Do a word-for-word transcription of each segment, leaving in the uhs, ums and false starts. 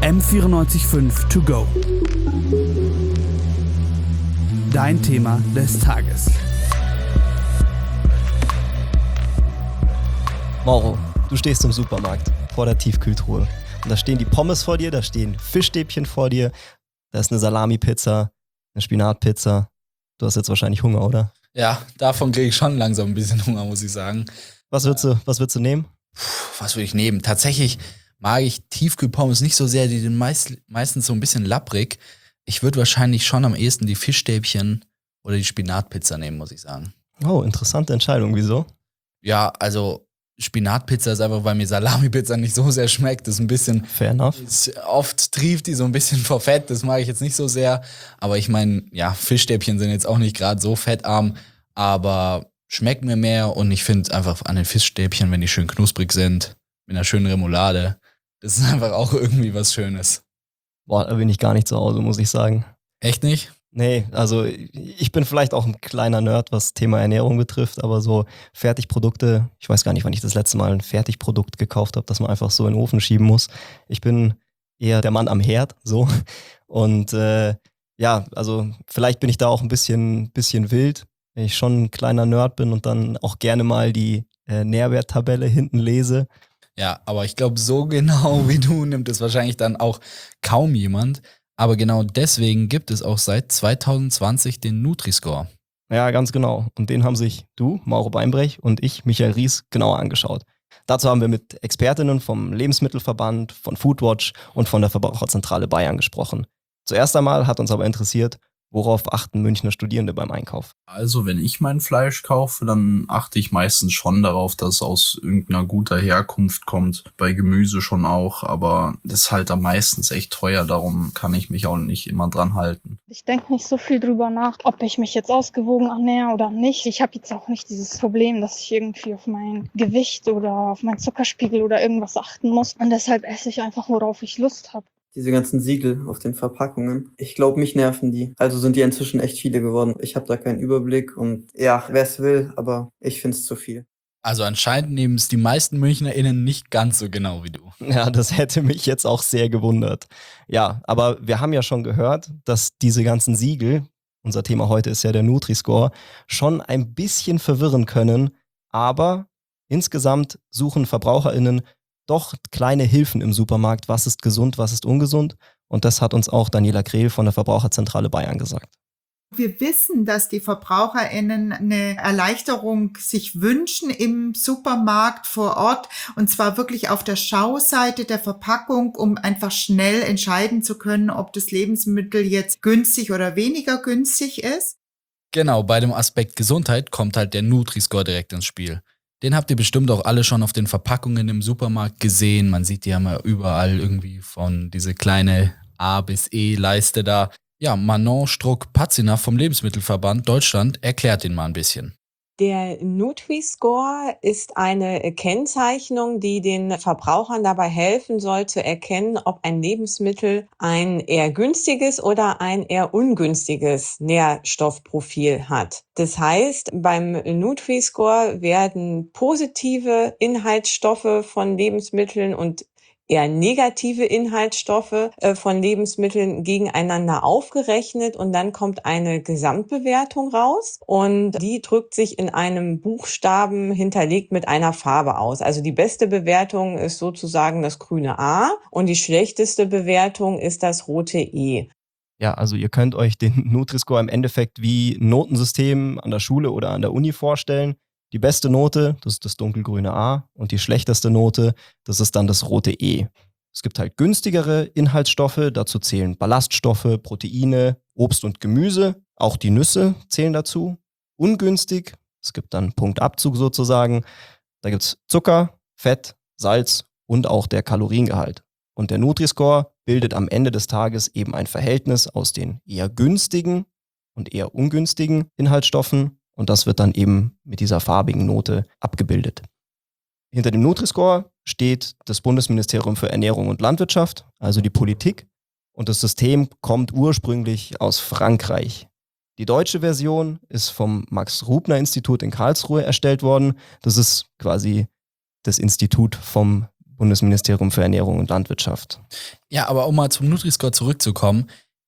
M vierundneunzig Komma fünf To Go. Dein Thema des Tages. Mauro, du stehst im Supermarkt vor der Tiefkühltruhe. Und da stehen die Pommes vor dir, da stehen Fischstäbchen vor dir, da ist eine Salami-Pizza, eine Spinatpizza. Du hast jetzt wahrscheinlich Hunger, oder? Ja, davon kriege ich schon langsam ein bisschen Hunger, muss ich sagen. Was würdest du, was würdest du nehmen? Puh, was würde ich nehmen? Tatsächlich mag ich Tiefkühlpommes nicht so sehr, die sind meist, meistens so ein bisschen lapprig. Ich würde wahrscheinlich schon am ehesten die Fischstäbchen oder die Spinatpizza nehmen, muss ich sagen. Oh, interessante Entscheidung. Wieso? Ja, also Spinatpizza ist einfach, weil mir Salami-Pizza nicht so sehr schmeckt. Das ist ein bisschen, Fair enough. ist, oft trieft die so ein bisschen vor Fett, das mag ich jetzt nicht so sehr. Aber ich meine, ja, Fischstäbchen sind jetzt auch nicht gerade so fettarm, aber schmecken mir mehr und ich finde einfach an den Fischstäbchen, wenn die schön knusprig sind, mit einer schönen Remoulade, das ist einfach auch irgendwie was Schönes. Boah, da bin ich gar nicht zu Hause, muss ich sagen. Echt nicht? Nee, also ich bin vielleicht auch ein kleiner Nerd, was Thema Ernährung betrifft, aber so Fertigprodukte, ich weiß gar nicht, wann ich das letzte Mal ein Fertigprodukt gekauft habe, das man einfach so in den Ofen schieben muss. Ich bin eher der Mann am Herd, so. Und äh, ja, also vielleicht bin ich da auch ein bisschen, bisschen wild, wenn ich schon ein kleiner Nerd bin und dann auch gerne mal die äh, Nährwerttabelle hinten lese. Ja, aber ich glaube, so genau wie du nimmt es wahrscheinlich dann auch kaum jemand. Aber genau deswegen gibt es auch seit zwanzig zwanzig den Nutri-Score. Ja, ganz genau. Und den haben sich du, Mauro Beinbrech, und ich, Michael Ries, genauer angeschaut. Dazu haben wir mit Expertinnen vom Lebensmittelverband, von Foodwatch und von der Verbraucherzentrale Bayern gesprochen. Zuerst einmal hat uns aber interessiert, worauf achten Münchner Studierende beim Einkauf? Also wenn ich mein Fleisch kaufe, dann achte ich meistens schon darauf, dass es aus irgendeiner guter Herkunft kommt. Bei Gemüse schon auch, aber das ist halt dann meistens echt teuer, darum kann ich mich auch nicht immer dran halten. Ich denke nicht so viel drüber nach, ob ich mich jetzt ausgewogen ernähre oder nicht. Ich habe jetzt auch nicht dieses Problem, dass ich irgendwie auf mein Gewicht oder auf meinen Zuckerspiegel oder irgendwas achten muss. Und deshalb esse ich einfach, worauf ich Lust habe. Diese ganzen Siegel auf den Verpackungen. Ich glaube, mich nerven die. Also sind die inzwischen echt viele geworden. Ich habe da keinen Überblick und ja, wer es will, aber ich finde es zu viel. Also anscheinend nehmen es die meisten MünchnerInnen nicht ganz so genau wie du. Ja, das hätte mich jetzt auch sehr gewundert. Ja, aber wir haben ja schon gehört, dass diese ganzen Siegel, unser Thema heute ist ja der Nutri-Score, schon ein bisschen verwirren können, aber insgesamt suchen VerbraucherInnen doch kleine Hilfen im Supermarkt, was ist gesund, was ist ungesund. Und das hat uns auch Daniela Grehl von der Verbraucherzentrale Bayern gesagt. Wir wissen, dass die VerbraucherInnen eine Erleichterung sich wünschen im Supermarkt vor Ort und zwar wirklich auf der Schauseite der Verpackung, um einfach schnell entscheiden zu können, ob das Lebensmittel jetzt günstig oder weniger günstig ist. Genau, bei dem Aspekt Gesundheit kommt halt der Nutri-Score direkt ins Spiel. Den habt ihr bestimmt auch alle schon auf den Verpackungen im Supermarkt gesehen. Man sieht die ja mal überall irgendwie von diese kleine A bis E-Leiste da. Ja, Manon Struck-Patziner vom Lebensmittelverband Deutschland erklärt den mal ein bisschen. Der Nutri-Score ist eine Kennzeichnung, die den Verbrauchern dabei helfen soll zu erkennen, ob ein Lebensmittel ein eher günstiges oder ein eher ungünstiges Nährstoffprofil hat. Das heißt, beim Nutri-Score werden positive Inhaltsstoffe von Lebensmitteln und eher negative Inhaltsstoffe äh, von Lebensmitteln gegeneinander aufgerechnet und dann kommt eine Gesamtbewertung raus und die drückt sich in einem Buchstaben hinterlegt mit einer Farbe aus. Also die beste Bewertung ist sozusagen das grüne A und die schlechteste Bewertung ist das rote E. Ja, also ihr könnt euch den Nutri-Score im Endeffekt wie ein Notensystem an der Schule oder an der Uni vorstellen. Die beste Note, das ist das dunkelgrüne A und die schlechteste Note, das ist dann das rote E. Es gibt halt günstigere Inhaltsstoffe, dazu zählen Ballaststoffe, Proteine, Obst und Gemüse, auch die Nüsse zählen dazu. Ungünstig, es gibt dann Punktabzug sozusagen, da gibt es Zucker, Fett, Salz und auch der Kaloriengehalt. Und der Nutri-Score bildet am Ende des Tages eben ein Verhältnis aus den eher günstigen und eher ungünstigen Inhaltsstoffen. Und das wird dann eben mit dieser farbigen Note abgebildet. Hinter dem Nutri-Score steht das Bundesministerium für Ernährung und Landwirtschaft, also die Politik. Und das System kommt ursprünglich aus Frankreich. Die deutsche Version ist vom Max-Rubner-Institut in Karlsruhe erstellt worden. Das ist quasi das Institut vom Bundesministerium für Ernährung und Landwirtschaft. Ja, aber um mal zum Nutri-Score zurückzukommen,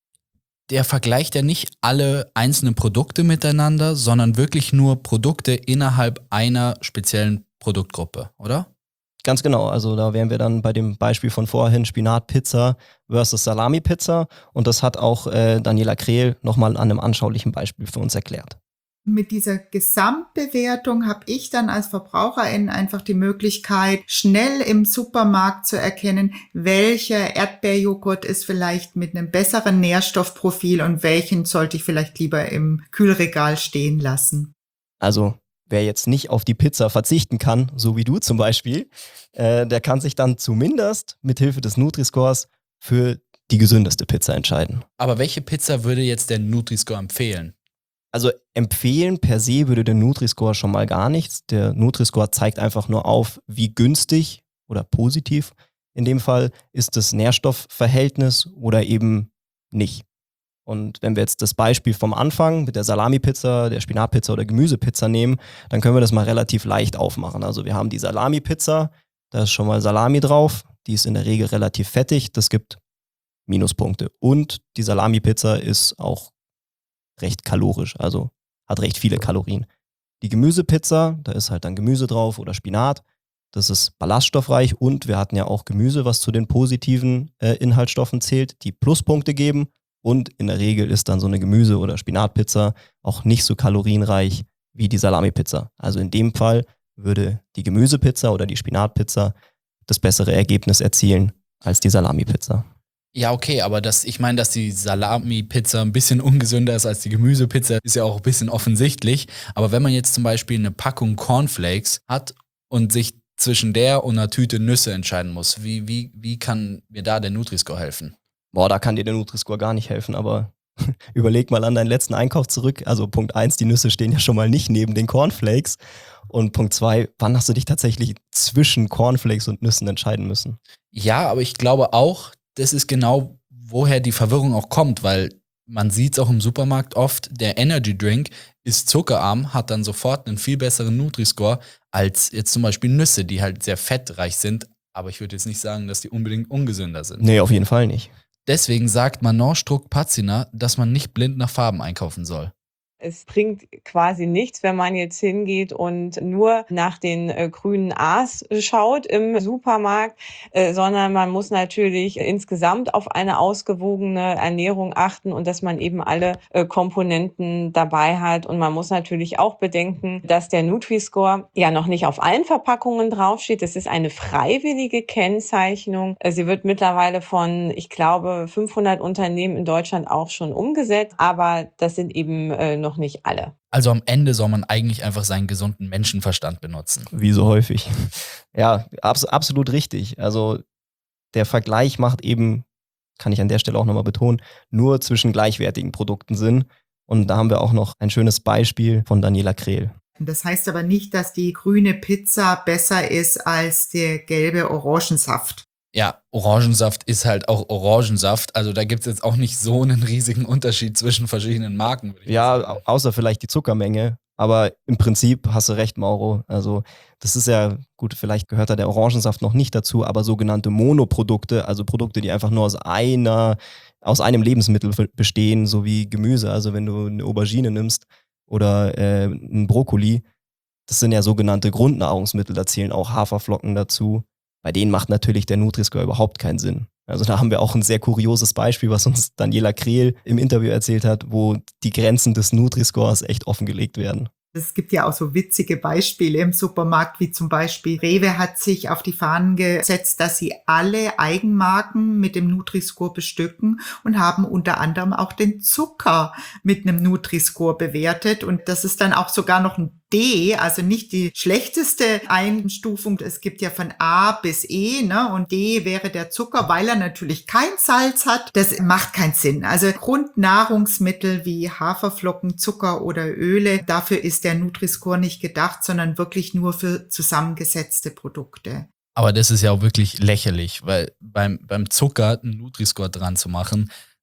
der vergleicht ja nicht alle einzelnen Produkte miteinander, sondern wirklich nur Produkte innerhalb einer speziellen Produktgruppe, oder? Ganz genau, also da wären wir dann bei dem Beispiel von vorhin, Spinatpizza versus Salami-Pizza, und das hat auch äh, Daniela Krehl nochmal an einem anschaulichen Beispiel für uns erklärt. Mit dieser Gesamtbewertung habe ich dann als Verbraucherin einfach die Möglichkeit, schnell im Supermarkt zu erkennen, welcher Erdbeerjoghurt ist vielleicht mit einem besseren Nährstoffprofil und welchen sollte ich vielleicht lieber im Kühlregal stehen lassen. Also wer jetzt nicht auf die Pizza verzichten kann, so wie du zum Beispiel, äh, der kann sich dann zumindest mit Hilfe des Nutri-Scores für die gesündeste Pizza entscheiden. Aber welche Pizza würde jetzt der Nutri-Score empfehlen? Also empfehlen per se würde der Nutri-Score schon mal gar nichts. Der Nutri-Score zeigt einfach nur auf, wie günstig oder positiv in dem Fall ist das Nährstoffverhältnis oder eben nicht. Und wenn wir jetzt das Beispiel vom Anfang mit der Salami-Pizza, der Spinatpizza oder Gemüsepizza nehmen, dann können wir das mal relativ leicht aufmachen. Also wir haben die Salami-Pizza, da ist schon mal Salami drauf, die ist in der Regel relativ fettig, das gibt Minuspunkte. Und die Salami-Pizza ist auch recht kalorisch, also hat recht viele Kalorien. Die Gemüsepizza, da ist halt dann Gemüse drauf oder Spinat, das ist ballaststoffreich, und wir hatten ja auch Gemüse, was zu den positiven äh, Inhaltsstoffen zählt, die Pluspunkte geben, und in der Regel ist dann so eine Gemüse- oder Spinatpizza auch nicht so kalorienreich wie die Salami-Pizza. Also in dem Fall würde die Gemüsepizza oder die Spinatpizza das bessere Ergebnis erzielen als die Salami-Pizza. Ja, okay, aber das, ich meine, dass die Salami-Pizza ein bisschen ungesünder ist als die Gemüsepizza, ist ja auch ein bisschen offensichtlich. Aber wenn man jetzt zum Beispiel eine Packung Cornflakes hat und sich zwischen der und einer Tüte Nüsse entscheiden muss, wie, wie, wie kann mir da der Nutri-Score helfen? Boah, da kann dir der Nutri-Score gar nicht helfen, aber überleg mal an deinen letzten Einkauf zurück. Also Punkt eins, die Nüsse stehen ja schon mal nicht neben den Cornflakes. Und Punkt zwei, wann hast du dich tatsächlich zwischen Cornflakes und Nüssen entscheiden müssen? Ja, aber ich glaube auch, das ist genau, woher die Verwirrung auch kommt, weil man sieht es auch im Supermarkt oft, der Energy Drink ist zuckerarm, hat dann sofort einen viel besseren Nutri-Score als jetzt zum Beispiel Nüsse, die halt sehr fettreich sind, aber ich würde jetzt nicht sagen, dass die unbedingt ungesünder sind. Nee, auf jeden Fall nicht. Deswegen sagt Manon Struck-Pazina, dass man nicht blind nach Farben einkaufen soll. Es bringt quasi nichts, wenn man jetzt hingeht und nur nach den äh, grünen A's schaut im Supermarkt, äh, sondern man muss natürlich insgesamt auf eine ausgewogene Ernährung achten und dass man eben alle äh, Komponenten dabei hat. Und man muss natürlich auch bedenken, dass der Nutri-Score ja noch nicht auf allen Verpackungen draufsteht. Das ist eine freiwillige Kennzeichnung. Äh, sie wird mittlerweile von, ich glaube, fünfhundert Unternehmen in Deutschland auch schon umgesetzt, aber das sind eben äh, noch nicht alle. Also am Ende soll man eigentlich einfach seinen gesunden Menschenverstand benutzen. Wie so häufig. Ja, abs- absolut richtig. Also der Vergleich macht eben, kann ich an der Stelle auch nochmal betonen, nur zwischen gleichwertigen Produkten Sinn. Und da haben wir auch noch ein schönes Beispiel von Daniela Krehl. Das heißt aber nicht, dass die grüne Pizza besser ist als der gelbe Orangensaft. Ja, Orangensaft ist halt auch Orangensaft. Also da gibt es jetzt auch nicht so einen riesigen Unterschied zwischen verschiedenen Marken. Würde ich Ja, sagen. au- außer vielleicht die Zuckermenge. Aber im Prinzip hast du recht, Mauro. Also das ist ja, gut, vielleicht gehört da der Orangensaft noch nicht dazu, aber sogenannte Monoprodukte, also Produkte, die einfach nur aus einer, aus einem Lebensmittel f- bestehen, so wie Gemüse. Also wenn du eine Aubergine nimmst oder äh, einen Brokkoli, das sind ja sogenannte Grundnahrungsmittel, da zählen auch Haferflocken dazu. Bei denen macht natürlich der Nutri-Score überhaupt keinen Sinn. Also da haben wir auch ein sehr kurioses Beispiel, was uns Daniela Krehl im Interview erzählt hat, wo die Grenzen des Nutri-Scores echt offengelegt werden. Es gibt ja auch so witzige Beispiele im Supermarkt, wie zum Beispiel Rewe hat sich auf die Fahnen gesetzt, dass sie alle Eigenmarken mit dem Nutri-Score bestücken und haben unter anderem auch den Zucker mit einem Nutri-Score bewertet. Und das ist dann auch sogar noch ein D, also nicht die schlechteste Einstufung. Es gibt ja von A bis E, ne? Und D wäre der Zucker, weil er natürlich kein Salz hat. Das macht keinen Sinn. Also Grundnahrungsmittel wie Haferflocken, Zucker oder Öle, dafür ist der Nutri-Score nicht gedacht, sondern wirklich nur für zusammengesetzte Produkte. Aber das ist ja auch wirklich lächerlich, weil beim, beim Zucker einen Nutri-Score dran zu machen,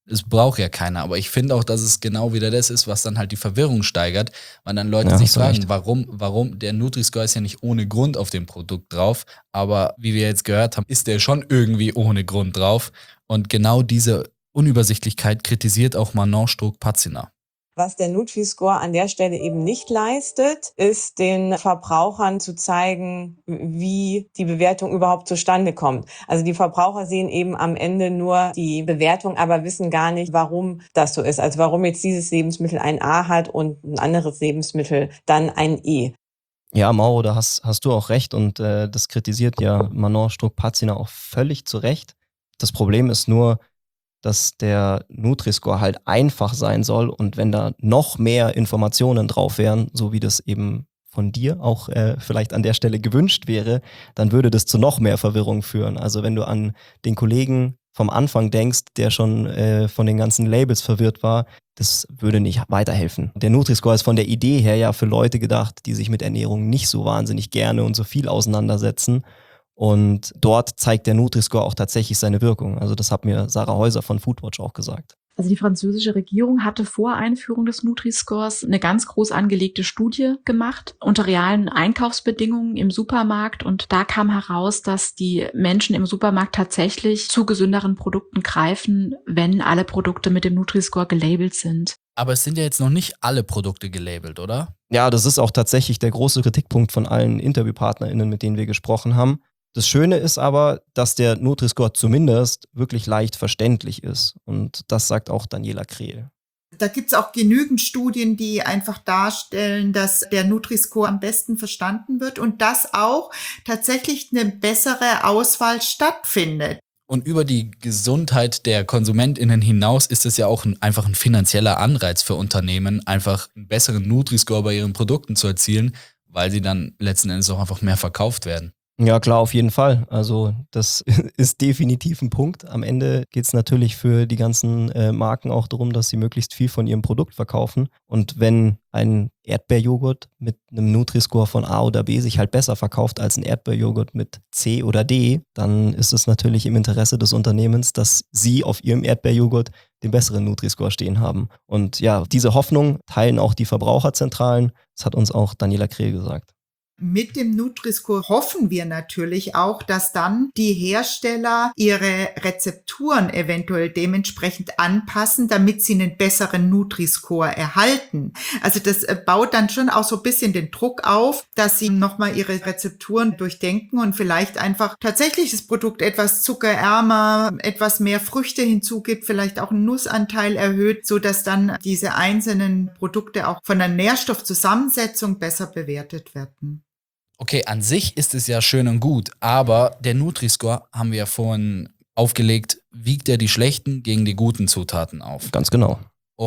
Es braucht ja keiner, aber ich finde auch, dass es genau wieder das ist, was dann halt die Verwirrung steigert, weil dann Leute Ja, sich hast du fragen, recht. warum, warum, der Nutri-Score ist ja nicht ohne Grund auf dem Produkt drauf, aber wie wir jetzt gehört haben, ist der schon irgendwie ohne Grund drauf und genau diese Unübersichtlichkeit kritisiert auch Manon Struck-Pazina. Was der Nutri-Score an der Stelle eben nicht leistet, ist den Verbrauchern zu zeigen, wie die Bewertung überhaupt zustande kommt. Also die Verbraucher sehen eben am Ende nur die Bewertung, aber wissen gar nicht, warum das so ist. Also warum jetzt dieses Lebensmittel ein A hat und ein anderes Lebensmittel dann ein E. Ja, Mauro, da hast, hast du auch recht und äh, das kritisiert ja Manon Struck-Pazina auch völlig zu Recht. Das Problem ist nur, dass der Nutri-Score halt einfach sein soll und wenn da noch mehr Informationen drauf wären, so wie das eben von dir auch äh, vielleicht an der Stelle gewünscht wäre, dann würde das zu noch mehr Verwirrung führen. Also wenn du an den Kollegen vom Anfang denkst, der schon äh, von den ganzen Labels verwirrt war, das würde nicht weiterhelfen. Der Nutri-Score ist von der Idee her ja für Leute gedacht, die sich mit Ernährung nicht so wahnsinnig gerne und so viel auseinandersetzen. Und dort zeigt der Nutri-Score auch tatsächlich seine Wirkung. Also das hat mir Sarah Häuser von Foodwatch auch gesagt. Also die französische Regierung hatte vor Einführung des Nutri-Scores eine ganz groß angelegte Studie gemacht unter realen Einkaufsbedingungen im Supermarkt. Und da kam heraus, dass die Menschen im Supermarkt tatsächlich zu gesünderen Produkten greifen, wenn alle Produkte mit dem Nutri-Score gelabelt sind. Aber es sind ja jetzt noch nicht alle Produkte gelabelt, oder? Ja, das ist auch tatsächlich der große Kritikpunkt von allen InterviewpartnerInnen, mit denen wir gesprochen haben. Das Schöne ist aber, dass der Nutri-Score zumindest wirklich leicht verständlich ist. Und das sagt auch Daniela Krehl. Da gibt's auch genügend Studien, die einfach darstellen, dass der Nutri-Score am besten verstanden wird und dass auch tatsächlich eine bessere Auswahl stattfindet. Und über die Gesundheit der KonsumentInnen hinaus ist es ja auch ein, einfach ein finanzieller Anreiz für Unternehmen, einfach einen besseren Nutri-Score bei ihren Produkten zu erzielen, weil sie dann letzten Endes auch einfach mehr verkauft werden. Ja, klar, auf jeden Fall. Also das ist definitiv ein Punkt. Am Ende geht es natürlich für die ganzen äh, Marken auch darum, dass sie möglichst viel von ihrem Produkt verkaufen. Und wenn ein Erdbeerjoghurt mit einem Nutri-Score von A oder B sich halt besser verkauft als ein Erdbeerjoghurt mit C oder D, dann ist es natürlich im Interesse des Unternehmens, dass sie auf ihrem Erdbeerjoghurt den besseren Nutri-Score stehen haben. Und ja, diese Hoffnung teilen auch die Verbraucherzentralen. Das hat uns auch Daniela Krehl gesagt. Mit dem Nutri-Score hoffen wir natürlich auch, dass dann die Hersteller ihre Rezepturen eventuell dementsprechend anpassen, damit sie einen besseren Nutri-Score erhalten. Also das baut dann schon auch so ein bisschen den Druck auf, dass sie nochmal ihre Rezepturen durchdenken und vielleicht einfach tatsächlich das Produkt etwas zuckerärmer, etwas mehr Früchte hinzugibt, vielleicht auch einen Nussanteil erhöht, so dass dann diese einzelnen Produkte auch von der Nährstoffzusammensetzung besser bewertet werden. Okay, an sich ist es ja schön und gut, aber der Nutri-Score, haben wir ja vorhin aufgelegt, wiegt ja die schlechten gegen die guten Zutaten auf. Ganz genau.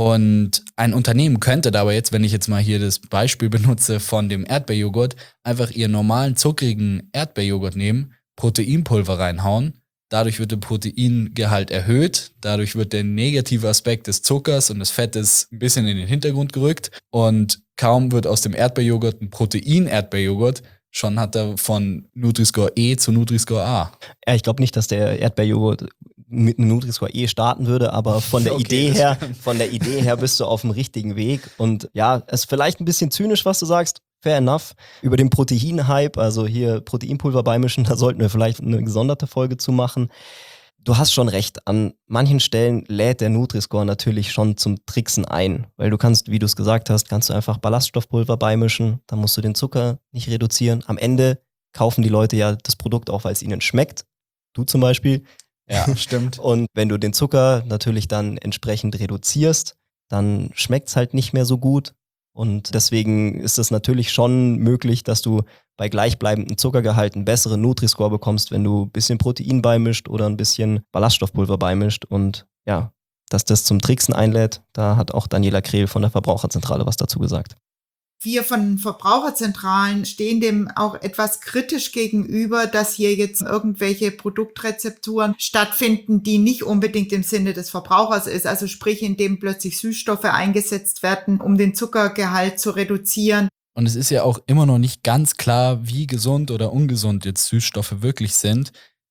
Und ein Unternehmen könnte dabei jetzt, wenn ich jetzt mal hier das Beispiel benutze von dem Erdbeerjoghurt, einfach ihren normalen zuckrigen Erdbeerjoghurt nehmen, Proteinpulver reinhauen, dadurch wird der Proteingehalt erhöht, dadurch wird der negative Aspekt des Zuckers und des Fettes ein bisschen in den Hintergrund gerückt und kaum wird aus dem Erdbeerjoghurt ein Protein-Erdbeerjoghurt, schon hat er von Nutri-Score E zu Nutri-Score A. Ja, ich glaube nicht, dass der Erdbeerjoghurt mit einem Nutri-Score E starten würde, aber von der Okay, Idee das her, stimmt. von der Idee her bist du auf dem richtigen Weg. Und ja, es ist vielleicht ein bisschen zynisch, was du sagst. Fair enough. Über den Protein-Hype, also hier Proteinpulver beimischen, da sollten wir vielleicht eine gesonderte Folge zu machen. Du hast schon recht, an manchen Stellen lädt der Nutri-Score natürlich schon zum Tricksen ein, weil du kannst, wie du es gesagt hast, kannst du einfach Ballaststoffpulver beimischen, dann musst du den Zucker nicht reduzieren. Am Ende kaufen die Leute ja das Produkt auch, weil es ihnen schmeckt. Du zum Beispiel. Ja, stimmt. Und wenn du den Zucker natürlich dann entsprechend reduzierst, dann schmeckt es halt nicht mehr so gut. Und deswegen ist es natürlich schon möglich, dass du bei gleichbleibendem Zuckergehalt einen besseren Nutri-Score bekommst, wenn du ein bisschen Protein beimischt oder ein bisschen Ballaststoffpulver beimischt. Und ja, dass das zum Tricksen einlädt, da hat auch Daniela Krehl von der Verbraucherzentrale was dazu gesagt. Wir von Verbraucherzentralen stehen dem auch etwas kritisch gegenüber, dass hier jetzt irgendwelche Produktrezepturen stattfinden, die nicht unbedingt im Sinne des Verbrauchers ist. Also sprich, indem plötzlich Süßstoffe eingesetzt werden, um den Zuckergehalt zu reduzieren. Und es ist ja auch immer noch nicht ganz klar, wie gesund oder ungesund jetzt Süßstoffe wirklich sind.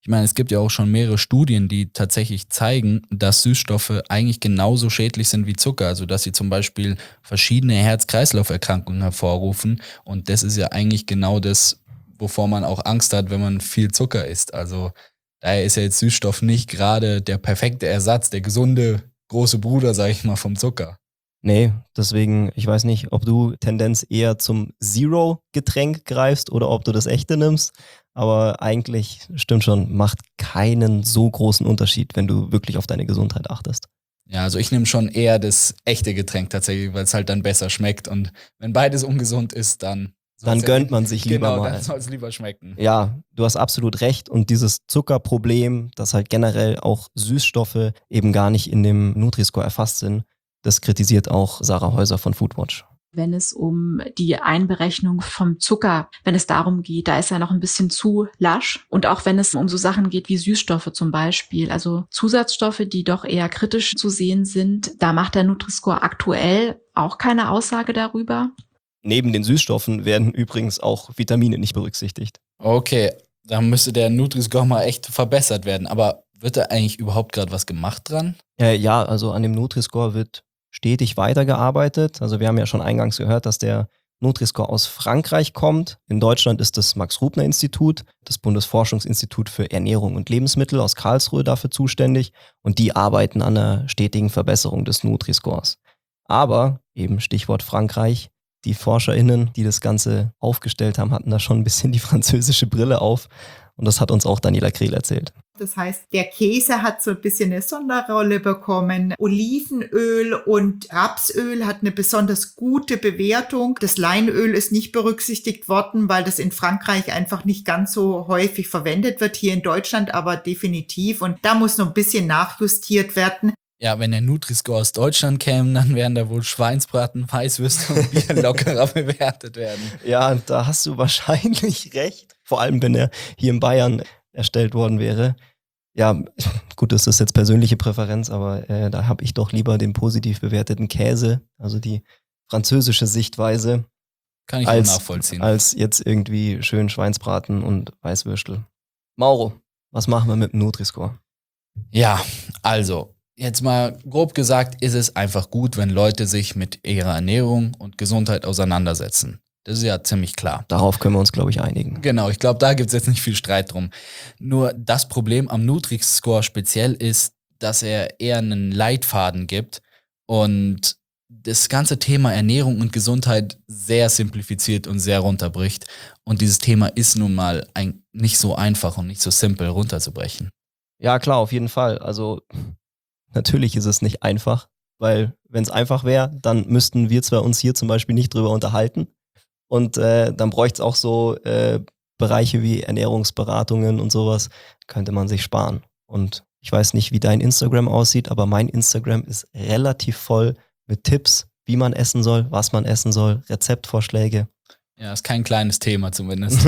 Ich meine, es gibt ja auch schon mehrere Studien, die tatsächlich zeigen, dass Süßstoffe eigentlich genauso schädlich sind wie Zucker. Also dass sie zum Beispiel verschiedene Herz-Kreislauf-Erkrankungen hervorrufen. Und das ist ja eigentlich genau das, wovor man auch Angst hat, wenn man viel Zucker isst. Also daher ist ja jetzt Süßstoff nicht gerade der perfekte Ersatz, der gesunde große Bruder, sag ich mal, vom Zucker. Nee, deswegen, ich weiß nicht, ob du Tendenz eher zum Zero-Getränk greifst oder ob du das echte nimmst. Aber eigentlich, stimmt schon, macht keinen so großen Unterschied, wenn du wirklich auf deine Gesundheit achtest. Ja, also ich nehme schon eher das echte Getränk tatsächlich, weil es halt dann besser schmeckt. Und wenn beides ungesund ist, dann... Dann soll's gönnt ja, man sich lieber genau, mal. dann soll es lieber schmecken. Ja, du hast absolut recht. Und dieses Zuckerproblem, dass halt generell auch Süßstoffe eben gar nicht in dem Nutri-Score erfasst sind, das kritisiert auch Sarah Häuser von Foodwatch. Wenn es um die Einberechnung vom Zucker, wenn es darum geht, da ist er noch ein bisschen zu lasch. Und auch wenn es um so Sachen geht wie Süßstoffe zum Beispiel, also Zusatzstoffe, die doch eher kritisch zu sehen sind, da macht der Nutri-Score aktuell auch keine Aussage darüber. Neben den Süßstoffen werden übrigens auch Vitamine nicht berücksichtigt. Okay, da müsste der Nutri-Score mal echt verbessert werden. Aber wird da eigentlich überhaupt gerade was gemacht dran? Äh, ja, also an dem Nutri-Score wird stetig weitergearbeitet. Also wir haben ja schon eingangs gehört, dass der Nutri-Score aus Frankreich kommt. In Deutschland ist das Max-Rubner-Institut, das Bundesforschungsinstitut für Ernährung und Lebensmittel aus Karlsruhe dafür zuständig. Und die arbeiten an einer stetigen Verbesserung des Nutri-Scores. Aber, eben Stichwort Frankreich, die ForscherInnen, die das Ganze aufgestellt haben, hatten da schon ein bisschen die französische Brille auf. Und das hat uns auch Daniela Krehl erzählt. Das heißt, der Käse hat so ein bisschen eine Sonderrolle bekommen. Olivenöl und Rapsöl hat eine besonders gute Bewertung. Das Leinöl ist nicht berücksichtigt worden, weil das in Frankreich einfach nicht ganz so häufig verwendet wird, hier in Deutschland aber definitiv. Und da muss noch ein bisschen nachjustiert werden. Ja, wenn der Nutri-Score aus Deutschland käme, dann wären da wohl Schweinsbraten, Weißwürste und Bier lockerer bewertet werden. Ja, da hast du wahrscheinlich recht. Vor allem, wenn er hier in Bayern erstellt worden wäre. Ja, gut, das ist jetzt persönliche Präferenz, aber äh, da habe ich doch lieber den positiv bewerteten Käse, also die französische Sichtweise, Kann ich als, auch nachvollziehen. als jetzt irgendwie schön Schweinsbraten und Weißwürstel. Mauro, was machen wir mit dem Nutri-Score? Ja, also, jetzt mal grob gesagt, ist es einfach gut, wenn Leute sich mit ihrer Ernährung und Gesundheit auseinandersetzen. Das ist ja ziemlich klar. Darauf können wir uns, glaube ich, einigen. Genau, ich glaube, da gibt es jetzt nicht viel Streit drum. Nur das Problem am Nutri-Score speziell ist, dass er eher einen Leitfaden gibt und das ganze Thema Ernährung und Gesundheit sehr simplifiziert und sehr runterbricht. Und dieses Thema ist nun mal ein, nicht so einfach und nicht so simpel runterzubrechen. Ja, klar, auf jeden Fall. Also natürlich ist es nicht einfach, weil wenn es einfach wäre, dann müssten wir zwar uns hier zum Beispiel nicht drüber unterhalten. Und äh, dann bräuchte es auch so äh, Bereiche wie Ernährungsberatungen und sowas, könnte man sich sparen. Und ich weiß nicht, wie dein Instagram aussieht, aber mein Instagram ist relativ voll mit Tipps, wie man essen soll, was man essen soll, Rezeptvorschläge. Ja, ist kein kleines Thema zumindest.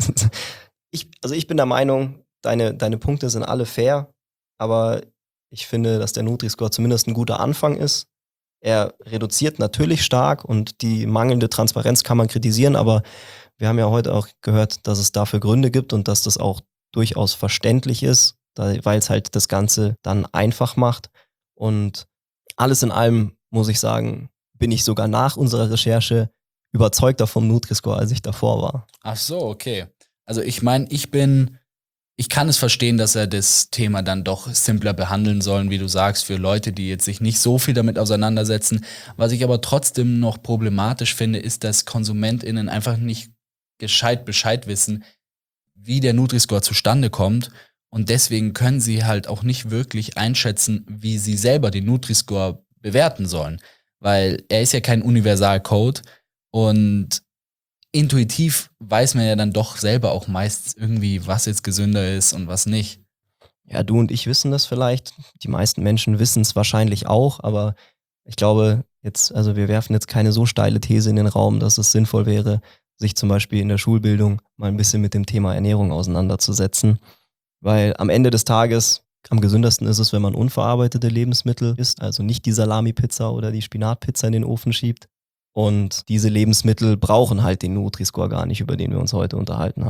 ich, also ich bin der Meinung, deine, deine Punkte sind alle fair, aber ich finde, dass der Nutri-Score zumindest ein guter Anfang ist. Er reduziert natürlich stark und die mangelnde Transparenz kann man kritisieren, aber wir haben ja heute auch gehört, dass es dafür Gründe gibt und dass das auch durchaus verständlich ist, weil es halt das Ganze dann einfach macht. Und alles in allem, muss ich sagen, bin ich sogar nach unserer Recherche überzeugter vom Nutri-Score, als ich davor war. Ach so, okay. Also ich meine, ich bin... Ich kann es verstehen, dass er das Thema dann doch simpler behandeln soll, wie du sagst, für Leute, die jetzt sich nicht so viel damit auseinandersetzen. Was ich aber trotzdem noch problematisch finde, ist, dass KonsumentInnen einfach nicht gescheit Bescheid wissen, wie der Nutri-Score zustande kommt. Und deswegen können sie halt auch nicht wirklich einschätzen, wie sie selber den Nutri-Score bewerten sollen. Weil er ist ja kein Universalcode und intuitiv weiß man ja dann doch selber auch meistens irgendwie, was jetzt gesünder ist und was nicht. Ja, du und ich wissen das vielleicht. Die meisten Menschen wissen es wahrscheinlich auch, aber ich glaube jetzt, also wir werfen jetzt keine so steile These in den Raum, dass es sinnvoll wäre, sich zum Beispiel in der Schulbildung mal ein bisschen mit dem Thema Ernährung auseinanderzusetzen. Weil am Ende des Tages am gesündesten ist es, wenn man unverarbeitete Lebensmittel isst, also nicht die Salami-Pizza oder die Spinatpizza in den Ofen schiebt. Und diese Lebensmittel brauchen halt den Nutri-Score gar nicht, über den wir uns heute unterhalten haben.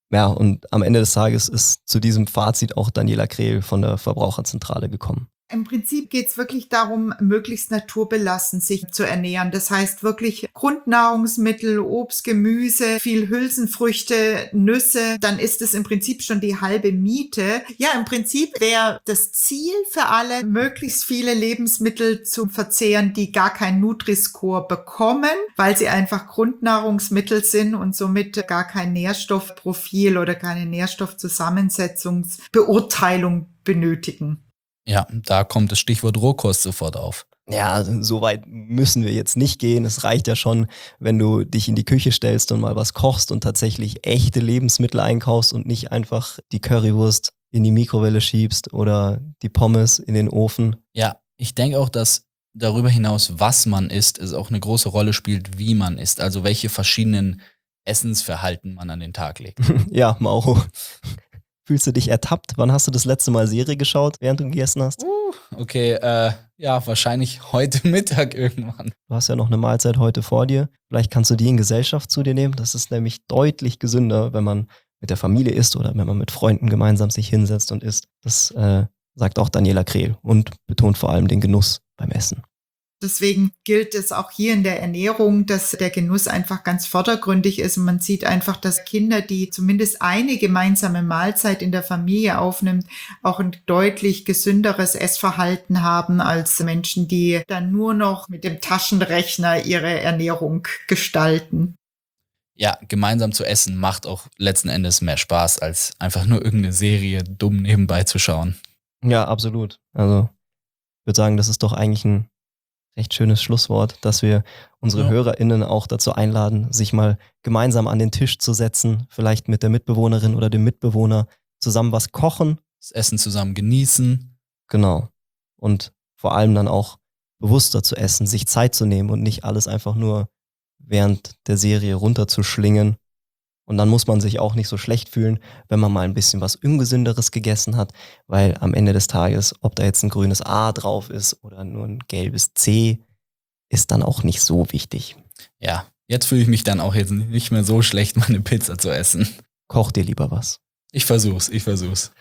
Ja, und am Ende des Tages ist zu diesem Fazit auch Daniela Krehl von der Verbraucherzentrale gekommen. Im Prinzip geht es wirklich darum, möglichst naturbelassen sich zu ernähren. Das heißt wirklich Grundnahrungsmittel, Obst, Gemüse, viel Hülsenfrüchte, Nüsse. Dann ist es im Prinzip schon die halbe Miete. Ja, im Prinzip wäre das Ziel für alle, möglichst viele Lebensmittel zu verzehren, die gar kein Nutri-Score bekommen, weil sie einfach Grundnahrungsmittel sind und somit gar kein Nährstoffprofil oder keine Nährstoffzusammensetzungsbeurteilung benötigen. Ja, da kommt das Stichwort Rohkost sofort auf. Ja, so weit müssen wir jetzt nicht gehen. Es reicht ja schon, wenn du dich in die Küche stellst und mal was kochst und tatsächlich echte Lebensmittel einkaufst und nicht einfach die Currywurst in die Mikrowelle schiebst oder die Pommes in den Ofen. Ja, ich denke auch, dass darüber hinaus, was man isst, es auch eine große Rolle spielt, wie man isst. Also welche verschiedenen Essensverhalten man an den Tag legt. Ja, Mauro. Fühlst du dich ertappt? Wann hast du das letzte Mal Serie geschaut, während du gegessen hast? Uh, okay, äh, ja, wahrscheinlich heute Mittag irgendwann. Du hast ja noch eine Mahlzeit heute vor dir. Vielleicht kannst du die in Gesellschaft zu dir nehmen. Das ist nämlich deutlich gesünder, wenn man mit der Familie isst oder wenn man mit Freunden gemeinsam sich hinsetzt und isst. Das äh, sagt auch Daniela Krehl und betont vor allem den Genuss beim Essen. Deswegen gilt es auch hier in der Ernährung, dass der Genuss einfach ganz vordergründig ist. Und man sieht einfach, dass Kinder, die zumindest eine gemeinsame Mahlzeit in der Familie aufnimmt, auch ein deutlich gesünderes Essverhalten haben als Menschen, die dann nur noch mit dem Taschenrechner ihre Ernährung gestalten. Ja, gemeinsam zu essen macht auch letzten Endes mehr Spaß, als einfach nur irgendeine Serie dumm nebenbei zu schauen. Ja, absolut. Also ich würde sagen, das ist doch eigentlich ein recht schönes Schlusswort, dass wir unsere Ja. HörerInnen auch dazu einladen, sich mal gemeinsam an den Tisch zu setzen, vielleicht mit der Mitbewohnerin oder dem Mitbewohner zusammen was kochen. Das Essen zusammen genießen. Genau. Und vor allem dann auch bewusster zu essen, sich Zeit zu nehmen und nicht alles einfach nur während der Serie runterzuschlingen. Und dann muss man sich auch nicht so schlecht fühlen, wenn man mal ein bisschen was Ungesünderes gegessen hat, weil am Ende des Tages, ob da jetzt ein grünes A drauf ist oder nur ein gelbes C, ist dann auch nicht so wichtig. Ja, jetzt fühle ich mich dann auch jetzt nicht mehr so schlecht, meine Pizza zu essen. Koch dir lieber was. Ich versuch's, ich versuch's.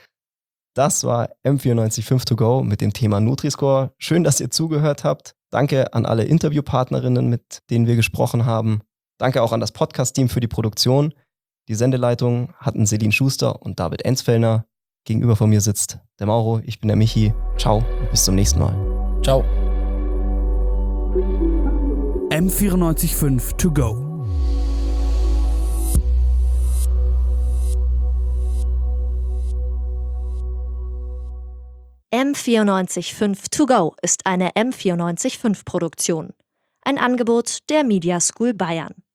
Das war M vierundneunzig Komma fünf to go mit dem Thema Nutri-Score. Schön, dass ihr zugehört habt. Danke an alle Interviewpartnerinnen, mit denen wir gesprochen haben. Danke auch an das Podcast-Team für die Produktion. Die Sendeleitung hatten Selin Schuster und David Enzfellner. Gegenüber von mir sitzt der Mauro, ich bin der Michi. Ciao und bis zum nächsten Mal. Ciao. M vierundneunzig Komma fünf to go. M vierundneunzig Komma fünf to go ist eine M vierundneunzig Komma fünf Produktion. Ein Angebot der Media School Bayern.